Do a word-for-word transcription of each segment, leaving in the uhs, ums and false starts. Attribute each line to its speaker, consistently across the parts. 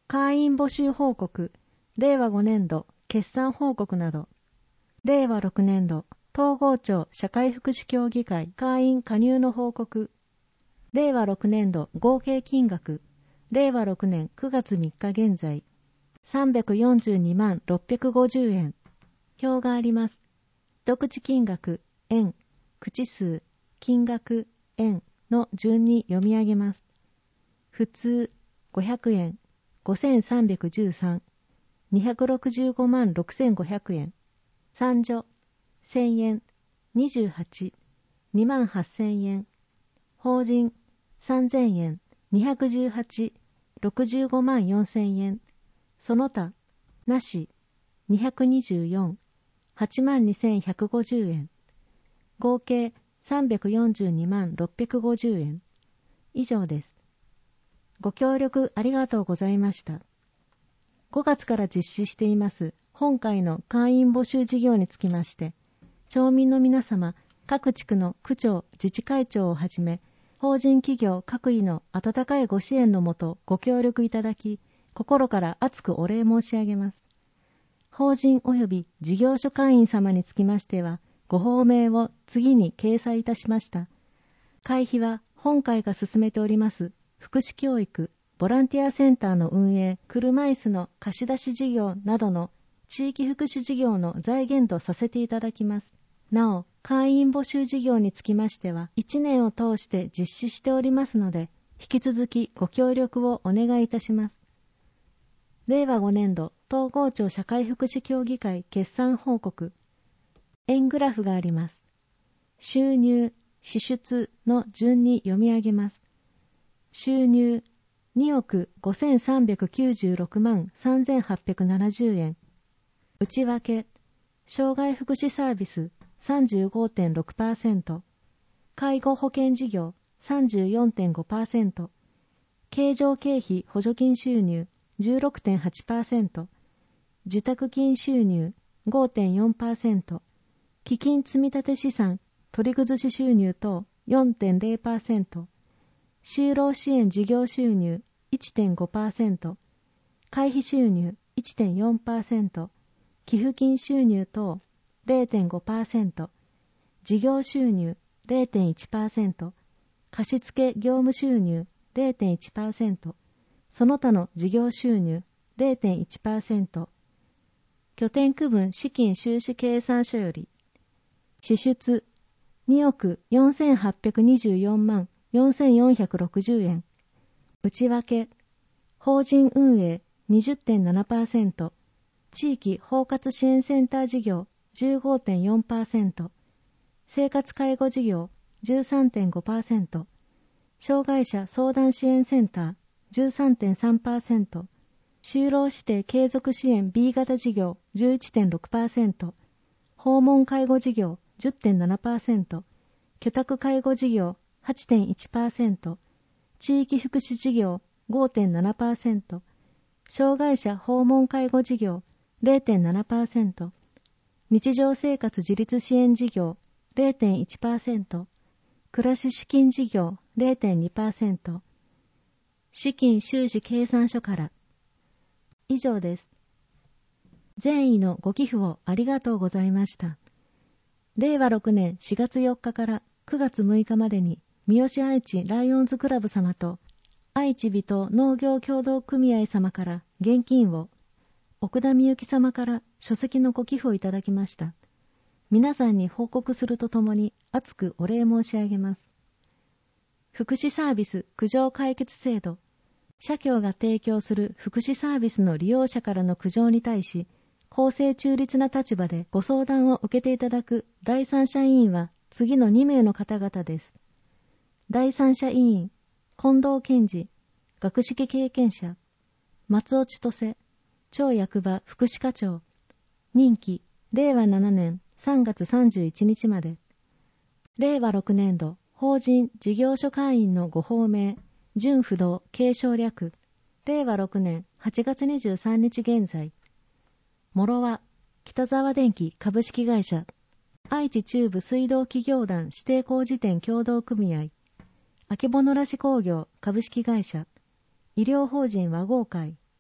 Speaker 1: 会員募集報告、れいわごねんど決算報告など、れいわろくねんど東郷町社会福祉協議会会員加入の報告、れいわろくねんど合計金額、れいわろくねんくがつみっか現在、さんびゃくよんじゅうにまんろっぴゃくごじゅうえん。表があります。一口金額、円、口数、金額、円の順に読み上げます。普通、ごひゃくえん、ごせんさんびゃくじゅうさん、にひゃくろくじゅうごまんろくせんごひゃくえん。三助、せんえん、にじゅうはち、にまんはっせんえん。法人、さんぜんえん、にひゃくじゅうはち、ろくじゅうごまんよんせんえん。その他、なし、にひゃくにじゅうよん、はちまんにせんひゃくごじゅうえん。合計さんびゃくよんじゅうにまんろっぴゃくごじゅうえん。以上です。ご協力ありがとうございました。ごがつから実施しています本会の会員募集事業につきまして、町民の皆様、各地区の区長、自治会長をはじめ、法人企業各位の温かいご支援のもとご協力いただき、心から厚くお礼申し上げます。法人及び事業所会員様につきましては、ご報名を次に掲載いたしました。会費は本会が進めております福祉教育、ボランティアセンターの運営、車椅子の貸し出し事業などの地域福祉事業の財源とさせていただきます。なお、会員募集事業につきましては、いちねんを通して実施しておりますので、引き続きご協力をお願いいたします。れいわごねんど東郷町社会福祉協議会決算報告。円グラフがあります。収入、支出の順に読み上げます。収入、におくごせんさんびゃくきゅうじゅうろくまんさんぜんはっぴゃくななじゅうえん。内訳、障害福祉サービス さんじゅうごてんろくパーセント、介護保険事業 さんじゅうよんてんごパーセント、経常経費補助金収入 じゅうろくてんはちパーセント、受託金収入 ごてんよんパーセント、基金積立資産取り崩し収入等 よんてんれいパーセント、就労支援事業収入 いってんごパーセント、会費収入 いってんよんパーセント、寄付金収入等 れいてんごパーセント、事業収入 れいてんいちパーセント、貸付業務収入 れいてんいちパーセント、その他の事業収入 れいてんいちパーセント、拠点区分資金収支計算書より、支出におくよんせんはっぴゃくにじゅうよんまんよんせんよんひゃくろくじゅうえん。内訳、法人運営 にじゅってんななパーセント、地域包括支援センター事業 じゅうごてんよんパーセント、生活介護事業 じゅうさんてんごパーセント、障害者相談支援センター じゅうさんてんさんパーセント、就労指定継続支援 ビー 型事業 じゅういちてんろくパーセント、訪問介護事業 じゅってんななパーセント、居宅介護事業 はちてんいちパーセント、地域福祉事業 ごてんななパーセント、障害者訪問介護事業 れいてんななパーセント、日常生活自立支援事業 れいてんいちパーセント、暮らし資金事業 れいてんにパーセント、資金収支計算書から。以上です。善意のご寄付をありがとうございました。れいわろくねんしがつよっかからくがつむいかまでに三好愛知ライオンズクラブ様と愛知美東農業協同組合様から現金を、奥田美幸様から書籍のご寄付をいただきました。皆さんに報告するとともに厚くお礼申し上げます。福祉サービス苦情解決制度。社協が提供する福祉サービスの利用者からの苦情に対し、公正中立な立場でご相談を受けていただく第三者委員は次のにめいの方々です。第三者委員、近藤健二、学識経験者、松尾千歳、町役場福祉課長、任期、れいわななねんさんがつさんじゅういちにちまで。れいわろくねんど、法人事業所会員のご報名、準不動継承略、れいわろくねんはちがつにじゅうさんにち現在。もろは、北沢電機株式会社、愛知中部水道企業団指定工事店協同組合、あけぼのらし工業株式会社、医療法人和合会、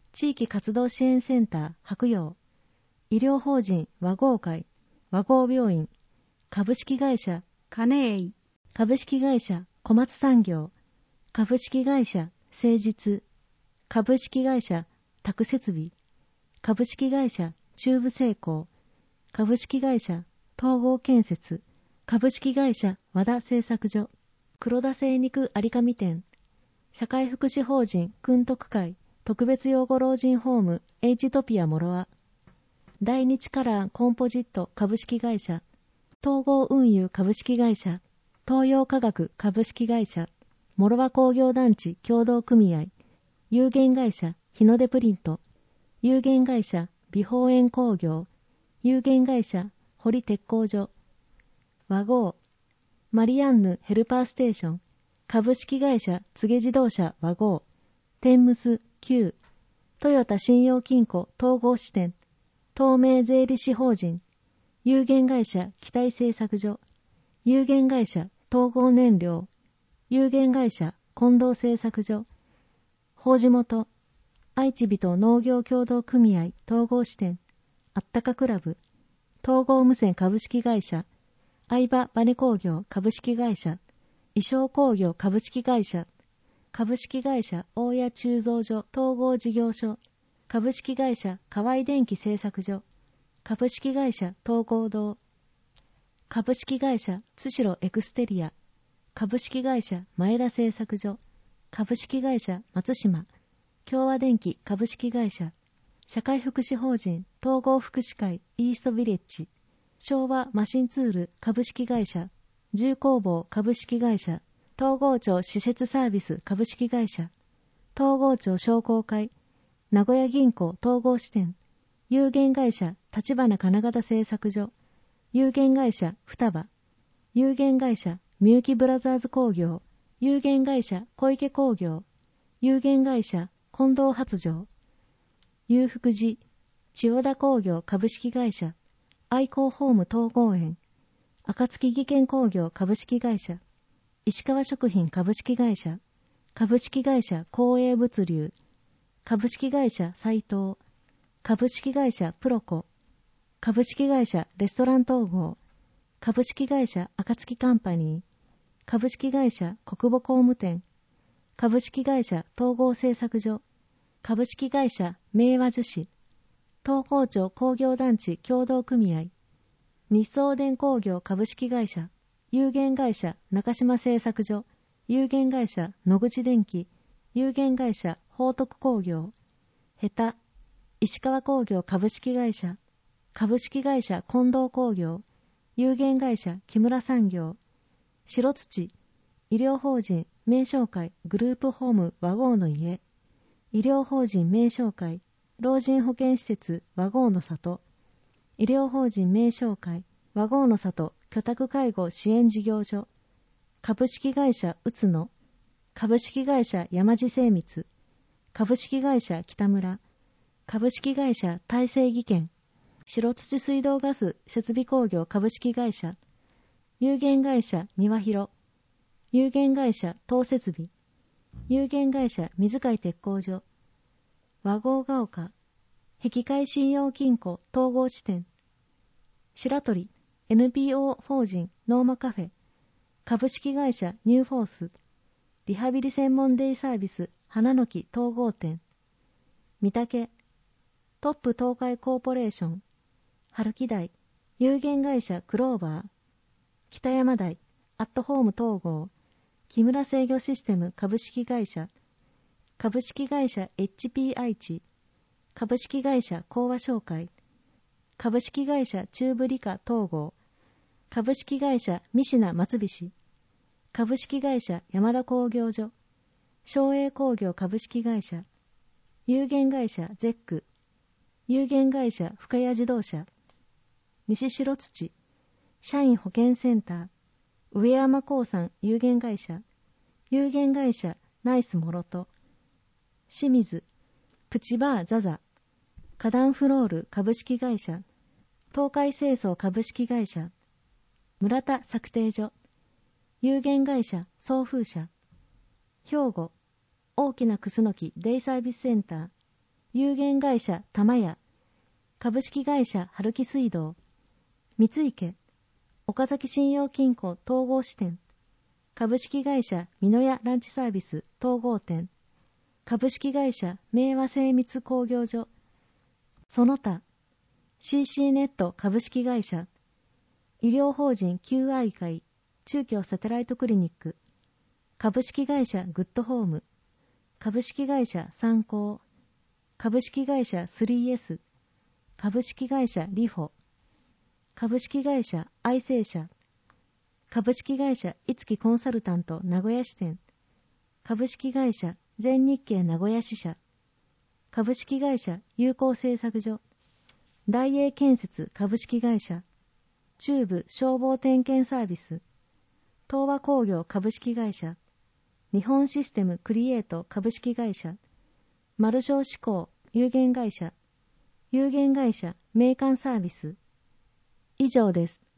Speaker 1: 地域活動支援センター白陽、医療法人和合会和合病院、株式会社金栄、株式会社小松産業、株式会社誠実、株式会社宅設備、株式会社中部成功、株式会社統合建設、株式会社和田製作所、黒田精肉有上店、社会福祉法人訓徳会特別養護老人ホームエイジトピアモロア、大日カラーコンポジット株式会社、統合運輸株式会社、東洋化学株式会社、モロワ工業団地協同組合、有限会社日の出プリント、有限会社美宝園工業、有限会社堀鉄工所、和合、マリアンヌヘルパーステーション、株式会社柘植自動車和合、テンムス Q、トヨタ信用金庫統合支店、東名税理士法人、有限会社機体製作所、有限会社統合燃料、有限会社近藤製作所、法事元、愛知人農業協同組合統合支店、あったかクラブ、統合無線株式会社、相葉バネ工業株式会社、衣装工業株式会社、株式会社大谷鋳造所統合事業所、株式会社河合電機製作所、株式会社統合堂、株式会社津代エクステリア、株式会社前田製作所、株式会社松島、共和電機株式会社、社会福祉法人統合福祉会イーストビレッジ、昭和マシンツール株式会社、重工房株式会社、東郷町施設サービス株式会社、東郷町商工会、名古屋銀行統合支店、有限会社立花金型製作所、有限会社双葉、有限会社みゆきブラザーズ工業、有限会社小池工業、有限会社近藤発情、有福寺、千代田工業株式会社、愛工ホーム統合園、暁技研工業株式会社、石川食品株式会社、株式会社光栄物流、株式会社斉藤、株式会社プロコ、株式会社レストラン統合、株式会社暁カンパニー、株式会社国母工務店、株式会社統合製作所、株式会社明和樹脂、東郷町工業団地協同組合、日送電工業株式会社、有限会社中島製作所、有限会社野口電機、有限会社宝徳工業、ヘタ、石川工業株式会社、株式会社近藤工業、有限会社木村産業、白土、医療法人名称会グループホーム和合の家、医療法人名称会老人保健施設和合の里、医療法人名称会和合の里居宅介護支援事業所、株式会社うつの、株式会社山地精密、株式会社北村、株式会社大成技研、白土水道ガス設備工業株式会社、有限会社庭広、有限会社東設備、有限会社水海鉄工所、和合が丘、碧海信用金庫統合支店、白鳥 エヌピーオー 法人ノーマカフェ、株式会社ニューフォース、リハビリ専門デイサービス花の木統合店、三宅、トップ東海コーポレーション、春木台、有限会社クローバー、北山台、アットホーム統合、木村制御システム株式会社、株式会社 エイチピー 愛知、株式会社講和商会、株式会社中部理科統合、株式会社三品松菱、株式会社山田工業所、商栄工業株式会社、有限会社ゼック、有限会社深谷自動車、西白土、社員保険センター、上山興産有限会社、有限会社ナイスモロト、清水、プチバーザザ、花壇フロール株式会社、東海清掃株式会社、村田策定所、有限会社送風車、兵庫、大きなクスノキデイサービスセンター、 有限会社玉屋、株式会社春木水道、三池、岡崎信用金庫統合支店、株式会社美濃屋ランチサービス統合店、株式会社明和精密工業所、その他、シーシー ネット株式会社、医療法人救愛会、中京サテライトクリニック、株式会社グッドホーム、株式会社三幸、株式会社 スリーエス、株式会社リフォ、株式会社愛生社、株式会社いつきコンサルタント名古屋支店、株式会社全日経名古屋支社、株式会社友好製作所、大英建設株式会社、中部消防点検サービス、東和工業株式会社、日本システムクリエイト株式会社、マルショー志向有限会社、有限会社メーカンサービス。以上です。